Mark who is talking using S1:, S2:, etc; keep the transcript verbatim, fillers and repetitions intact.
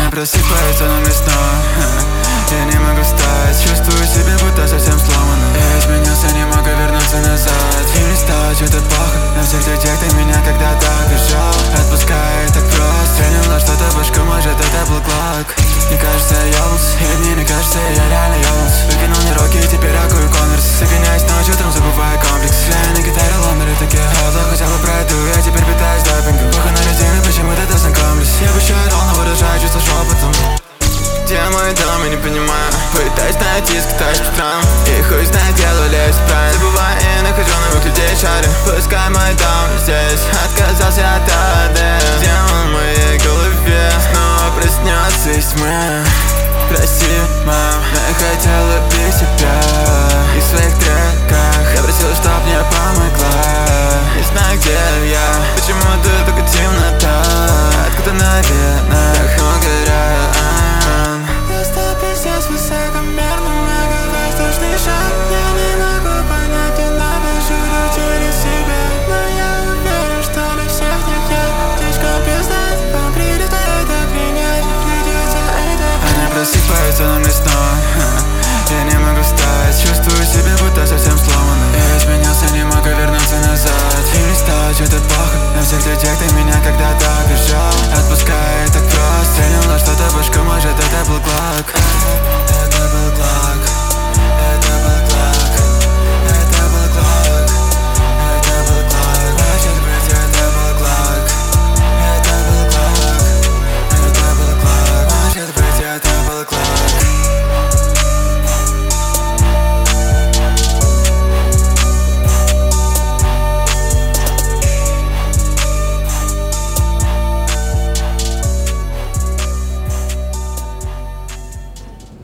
S1: просыпается на снова. Я не могу встать, чувствую себя будто совсем сломанным. Я изменился, не могу вернуться назад. И не стало что-то плохо на всех людях, ты меня когда-то окружал. Отпускай так просто, тренила что-то башку, может это был клак. Мне кажется, я ебнулся, или мне не кажется, я реально ебнулся. Выкинул мне руки, теперь ракую конверс. Соединяюсь ночью, утром забываю комплекс. Глядя на гитаре ломберы, такие холода. Хотя бы пройду, я теперь питаюсь допингом. Плохо на резине, почему-то это знакомлюсь. Я обещаю ровно, выражаю чувства шепотом. Где мой дом, я не понимаю. Пытаюсь найти, скатаюсь по странам. И хуй знает, я ловляюсь правильно. Забываю и нахожу новых людей, шарю. Пускай мой дом здесь, отказался от ада. Демон в моей голове снова проснется из тьмы. Прости, мам, но я хотел